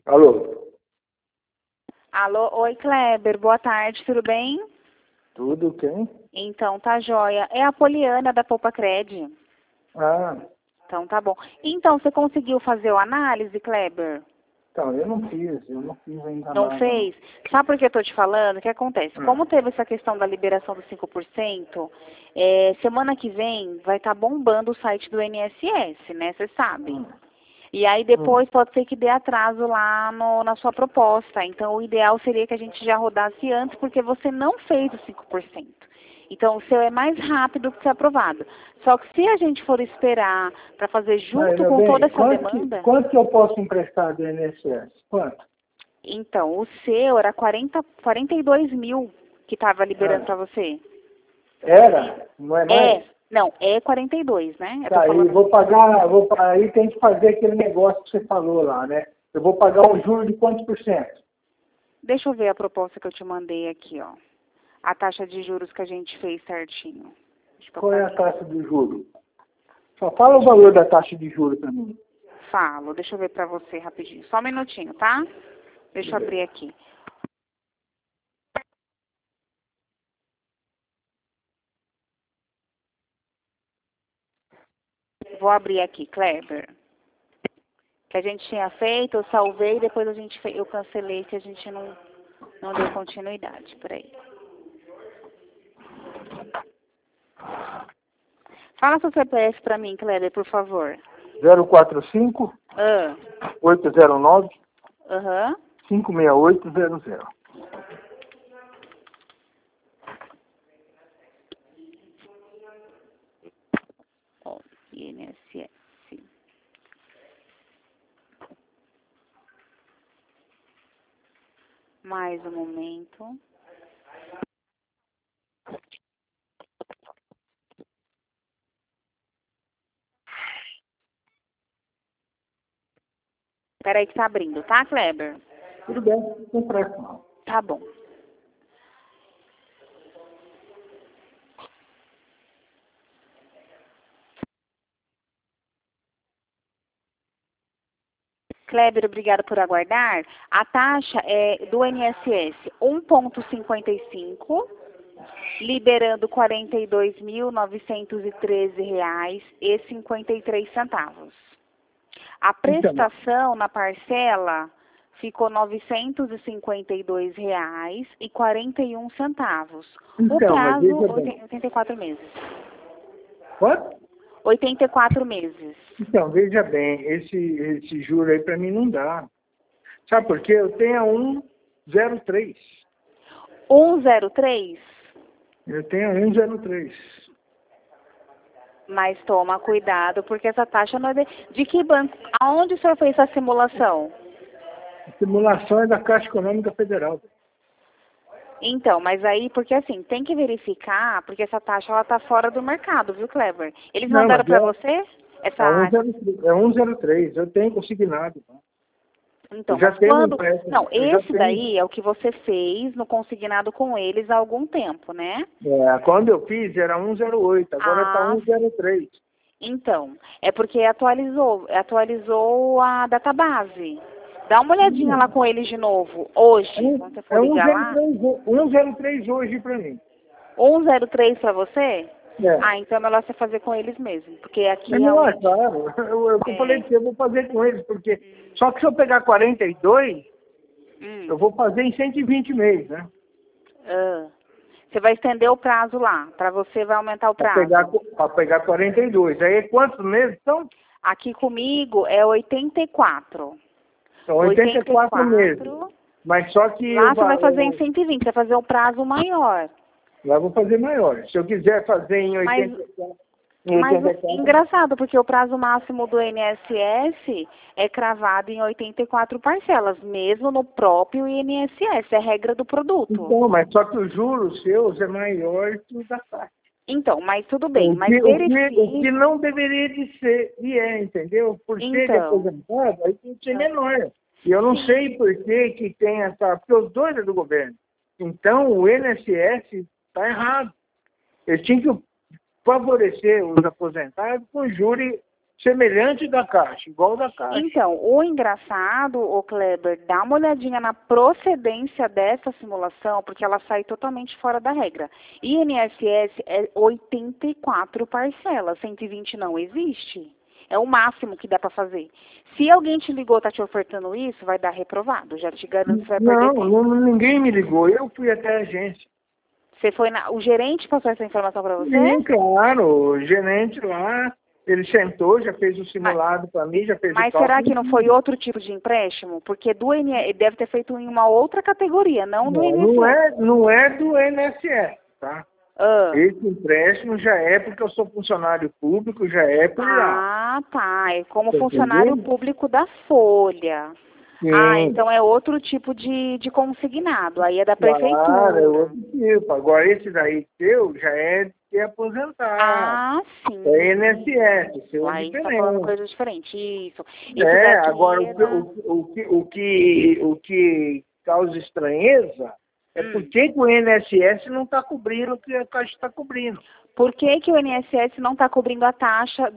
Alô? Alô, oi Kleber, boa tarde, tudo bem? Tudo quem? Então, tá joia. É a Poliana da Poupa Cred. Ah, Então, tá bom. Então, você conseguiu fazer a análise, Kleber? então, eu não fiz ainda Não nada, não. fez? Sabe por que eu tô te falando? O que acontece? Hum, Como teve essa questão da liberação dos 5%, semana que vem vai estar bombando o site do INSS, né? Você sabe. hum, E aí hum. depois pode ser que dê atraso lá na sua proposta. Então o ideal seria que a gente já rodasse antes, porque você não fez os 5%. Então o seu é mais rápido que ser aprovado. Só que se a gente for esperar para fazer Mas, junto meu com toda bem, essa demanda, quanto que eu posso emprestar do INSS? Quanto? então o seu era 42 mil que estava liberando Ah, para você. era? Não é mais? Não, é 42, né? Eu tô Tá, aí falando. aí tem que fazer aquele negócio que você falou lá, né? Eu vou pagar um juro de quantos por cento? Deixa eu ver a proposta que eu te mandei aqui, ó. A taxa de juros que a gente fez certinho. Deixa eu Qual é botar a aqui. taxa de juro? Só fala o valor da taxa de juro para mim. Falo, deixa eu ver pra você rapidinho. Só um minutinho, tá? Deixa eu abrir aqui. Vou abrir aqui, Kleber. Que a gente tinha feito, eu salvei, depois eu cancelei que a gente não deu continuidade. Peraí. Fala seu CPF pra mim, Kleber, por favor. 045 Ah, 809 aham. 56800. Ó, INSS. Mais um momento. Peraí que tá abrindo, tá, Kleber? Tudo bem, não tem pressa não. Tá bom. Kleber, obrigada por aguardar. A taxa é do INSS 1,55, liberando R$ 42.913,53. A Então, prestação na parcela ficou R$ 952,41. O mas prazo, veja bem. 84 meses. Quanto? 84 meses. Então, veja bem, esse juro aí para mim não dá. Sabe por quê? Eu tenho a 103. 103. Eu tenho a 103. Mas toma cuidado, porque essa taxa não é de que banco? Aonde o senhor fez essa simulação? A simulação é da Caixa Econômica Federal. Então, mas aí, porque assim, tem que verificar, porque essa taxa ela tá fora do mercado, viu, Kleber? Eles Não, mandaram mas para você a essa. 103, é 103. Eu tenho consignado. Tá? Eu Então, já mas tenho um quando. empréstimo. Não, Eu já esse tenho. daí é o que você fez no consignado com eles há algum tempo, né? Quando eu fiz era 108, agora está Ah, 103. então, é porque atualizou a database. Dá uma olhadinha lá com eles de novo, hoje, quando você for É ligar lá. 103 hoje para mim. 103 para você? É. Ah, então é melhor você fazer com eles mesmo, porque aqui É melhor, realmente claro. Eu falei é. que eu vou fazer com eles, porque só que se eu pegar 42, eu Hum, vou fazer em 120 meses, né? ah. Você vai estender o prazo lá, para você vai aumentar o prazo. Para pegar 42. Aí quantos meses são? Aqui comigo é 84. São 84 meses. 84. Mas só que Lá você vai fazer em 120, você vai fazer um prazo maior. lá eu vou fazer maior. Se eu quiser fazer Mas em Mas 84, engraçado, porque o prazo máximo do INSS é cravado em 84 parcelas, mesmo no próprio INSS, é regra do produto. então, mas só que os juros seus é maior que o da taxa. Então, mas tudo bem, O mas que, o que, o que verifique. não deveria de ser, e é, entendeu? Por ser de Então, aposentado, aí tem que ser menor. E eu não sim, sei por que tem essa... Porque os dois é do governo. Então, o INSS está errado. Eles tinham que favorecer os aposentados com juros semelhante da Caixa, igual da Caixa. Então, o engraçado, ô Kleber, dá uma olhadinha na procedência dessa simulação, porque ela sai totalmente fora da regra. INSS é 84 parcelas, 120 não existe. É o máximo que dá para fazer. Se alguém te ligou, tá te ofertando isso, vai dar reprovado. Já te garanto que você vai perder tempo. Não, ninguém me ligou. Eu fui até a agência. Você foi o gerente passou essa informação para você? Sim, claro. O gerente lá, ele sentou, já fez o simulado para mim, já fez o cálculo. Mas será que não foi outro tipo de empréstimo? Porque ele deve ter feito em uma outra categoria, não do INSS. Não é do INSS, tá? Esse empréstimo já é porque eu sou funcionário público, já é por lá. Ah, tá. É como funcionário público da Folha. Sim. Ah, então é outro tipo de consignado. Aí é da prefeitura. Claro, é outro tipo. Agora esse daí seu já é de aposentado. Ah, sim. É INSS, seu é aí diferente. Tá falando coisa diferente. Isso. Agora o que causa estranheza é por que o INSS não está cobrindo o que a Caixa está cobrindo. Por que o INSS não está cobrindo a taxa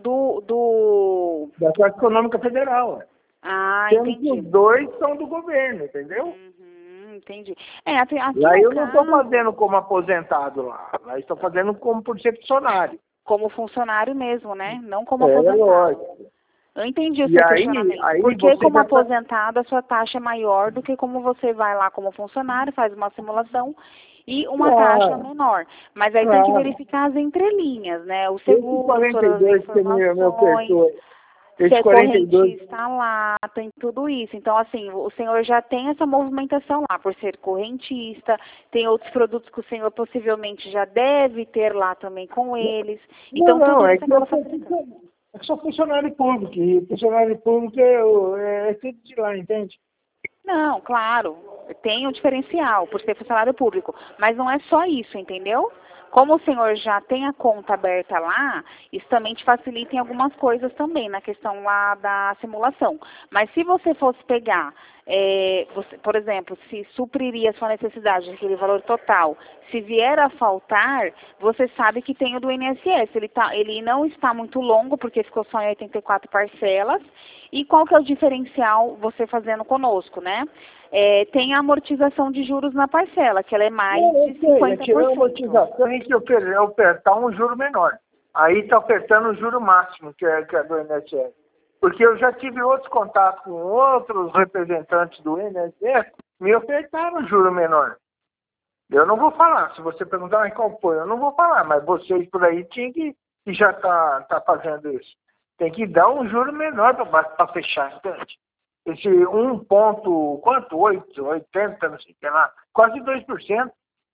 da Caixa Econômica Federal? Ah, entendi. Os dois são do governo, entendeu? Entendi. Lá eu não estou fazendo como aposentado lá. Lá estou fazendo como por ser funcionário. Como funcionário mesmo, né? Não como aposentado. Lógico. Eu entendi o seu questionamento. Porque como aposentado a sua taxa é maior do que como você vai lá como funcionário, faz uma simulação e uma taxa menor. Mas aí tem que verificar as entrelinhas, né? O seguro, 42 que meu pessoa. Se é correntista lá, tem tudo isso. Então, assim, o senhor já tem essa movimentação lá, por ser correntista, tem outros produtos que o senhor possivelmente já deve ter lá também com eles. Então, tudo isso acaba facilitando. Eu sou funcionário público, e funcionário público é tudo de lá, entende? Não, claro, tem um diferencial por ser funcionário público, mas não é só isso, entendeu? Como o senhor já tem a conta aberta lá, isso também te facilita em algumas coisas também, na questão lá da simulação. Mas se você fosse pegar, por exemplo, se supriria a sua necessidade, aquele valor total, se vier a faltar, você sabe que tem o do INSS. Ele não está muito longo, porque ficou só em 84 parcelas. E qual que é o diferencial você fazendo conosco, né? Tem a amortização de juros na parcela, que ela é mais de 50%. A amortização é que eu apertar um juro menor. Aí está apertando o juro máximo, que é do INSS. Porque eu já tive outros contatos com outros representantes do INSS, me ofertaram um juro menor. Eu não vou falar. Se você perguntar qual foi, eu não vou falar. Mas vocês por aí tinham que já tá fazendo isso. Tem que dar um juro menor para fechar, entende? Esse 1,80, não sei o que lá, quase 2%.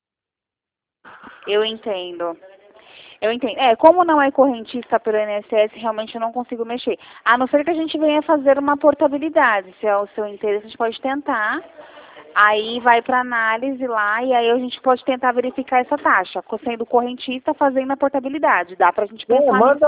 Eu entendo. Como não é correntista pelo INSS, realmente eu não consigo mexer. A não ser que a gente venha fazer uma portabilidade. Se é o seu interesse, a gente pode tentar. Aí vai para análise lá e aí a gente pode tentar verificar essa taxa. Sendo correntista, fazendo a portabilidade. Dá para a gente pensar manda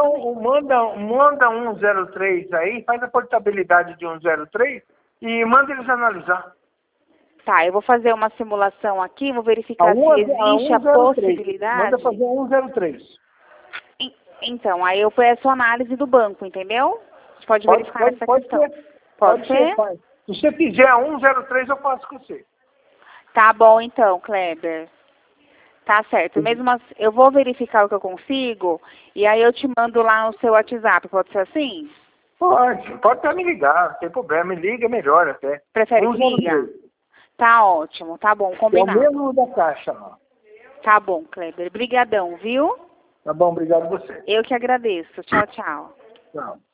103 aí, faz a portabilidade de 103 e manda eles analisar. Tá, eu vou fazer uma simulação aqui, vou verificar se existe a possibilidade. Manda fazer 103. Então, aí eu peço análise do banco, entendeu? A gente pode verificar essa questão. Pode ser? Se você fizer a 103, eu faço com você. Tá bom, então, Kleber. Tá certo. Mesmo assim, eu vou verificar o que eu consigo e aí eu te mando lá no seu WhatsApp. Pode ser assim? Pode até me ligar, não tem problema. Me liga, melhor até. Prefere que liga? Tá ótimo, tá bom, combinado. É o mesmo da Caixa, ó. Tá bom, Kleber. Brigadão, viu? Tá bom, obrigado a você. Eu que agradeço. Tchau, tchau. Tchau.